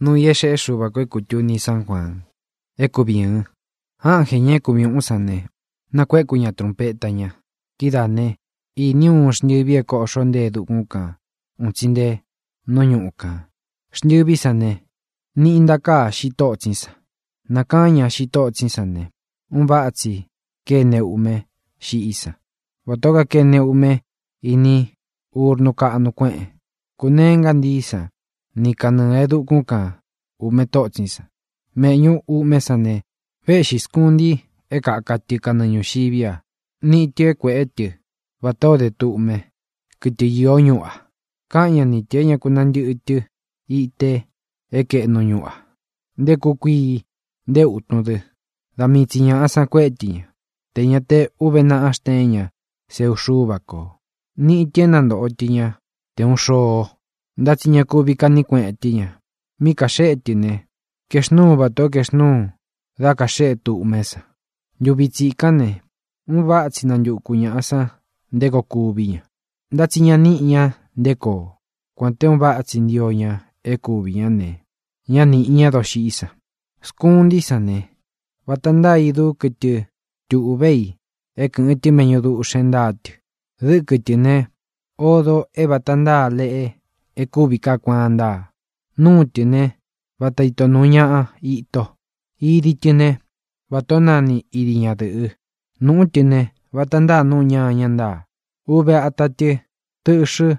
nu ye she shu ba kwe ku chu ni San Juan. E ku bien. Ángel ñe ku bien usane. Na kwe ku ña trompeta ña. Kida ne. I niu shnibie ko shonde du kuka. Unchinde no nyuka. Shnibi sane. Ni indaka shito chinsa. Nakanya shito chinsane. Umbaatsi ke ne ume shi isa. Watoka ke ne ume ini urnuka anukwe. Kunenga ndisa. Ni kana edu kuka ume to chinsa. Meñu ume sane. Veshi skundi eka akati kana nyushibia. Ni tie kwe etie. Wato de tu ume. Kiti yonyua. Kanya ni tie nya kunandi etie. Ite eke no nyua. Nde kukui. Nde utnude. Dami tiña asa kwetiña. Teña te uvena asteña. Se ushubako. Ni tienando otiña. Te un shoo. Nda tiña kubika ni kwetiña. Mi kashe tine. Keshnu bato keshnu. Da kashe tu umesa. Yubitsi kane. Un va tsinan yukuña asa. Ndeko kubiña. Nda tiña niña. Ndeko. Cuante un va tsindioña. E kubiña ne. Ña niña doshi isa. Skundi sane. Watanda idu kiti tu ubei. Ekin iti meño du ushendati. Du kiti ne. Odo e batanda lee. E kubika kwanda. Nu tine. Bataito nuña ito. Idi tine. Batonani iriña de. Nu tine. Batanda nuña ñanda. Ube atati. Tushu.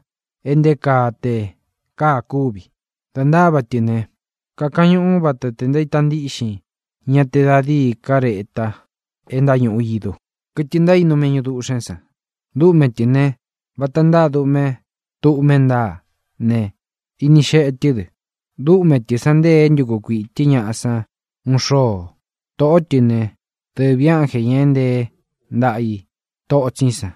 Endekate. Ka kubi. Tanda batine. Kakañu batatende tandishi. Ñate dadi kareta. Endañu uyidu. Kitinda inu meñu du ushensa. Du me tine. Batanda du me. Tu menda. Ne. Inishe etide. Du me tisande enyuku kui tiña asa. Un shoo. To tine. Te viaje yende. Ndai. To chinsa.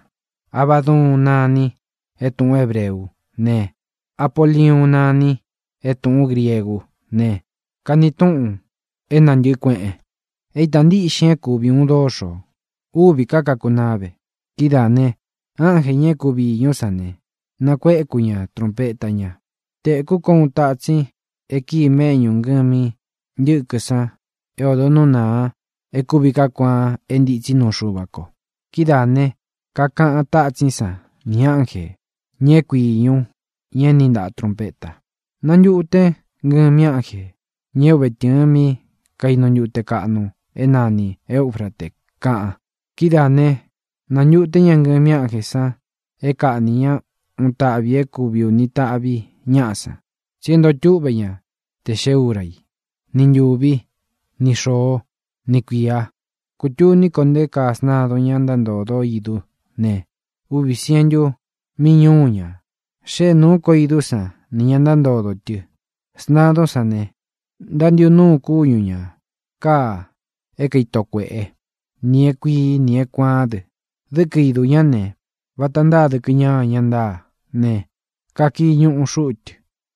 Abadun nani. Etun hebreu. Ne. Apoliun nani. Etun griegu. Ne. Kanitun. Enan yikwe. Eitandi ishe kubi un dosho. Ubi kaka kunabe. Kidane. Ángel ñe kubi yusane. Nakwe kuña trompeta ña. Te kukon tatsi. Eki meñu ngami. Yukasa. Eodono na. Ekubi kakwa enditsi no shubako. Kidane. Kaka tatsinsa. Ni ángel. Ñe kui yun. Ñe ninda trompeta. Nanyute. Ngami ángel. Ñe ubetiami. Kaino nyute kanu. Enani. Eufrate. Kaa. Kidane. Nanyute ñangami ángel sa. Eka niña. Untabi ekubi unitabi. Ñasa. Siendo chubeña. Te sheurai. Ninyubi. Ni shoo. Ni kuya. Kuchuni konde kasnado ñandando do idu. Ne. Ubi sienyu. Miñuña. She nuko idusa. Niñandando do tiu. Snado sane. Dandio nu kuyuña. Ka. Eka itokwe. Nie kui nie kwade. Deke idu ñane. Batanda deke ña ñanda. Ne. Kaki ñu shut.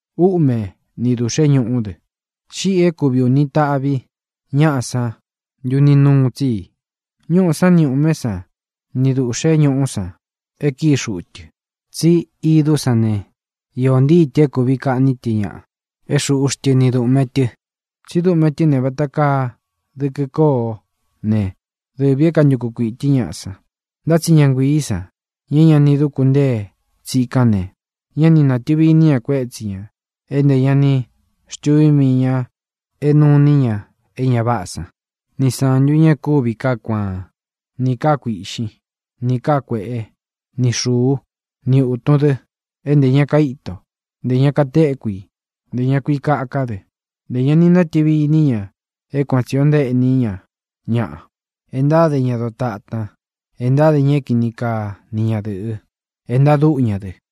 Ume. Ni dushe ñu ude. Shi ekubi unita abi. Ñasa. Yuni nungti. Ñu sa ni umesa. Ni dushe ñu usa. Eki shut. Tsi idu sane. Yondi te kubika nitiña. Eshu ushti ni du meti. Si du meti ne bataka. Deke ko. Ne. De bieka nyukukui tiñasa. Datsi ñangui isa. Ñeña ni du kunde. Tsikane. Yani nativi niya kwetsiña. Ende yani. Shtui miña. Enu niña. Eña basa. Ni sanyu ñe kubi kakwa. Ni kakuishi. Ni kakwe. Ni shuu. Ni utude. Ende ña kaito. De ña katekui. De ña kui kakade. De ña ni nativi niña. Ecuación de niña. Ña. Enda de ña dotata. Enda de ña kinika niña de. Enda du ña de.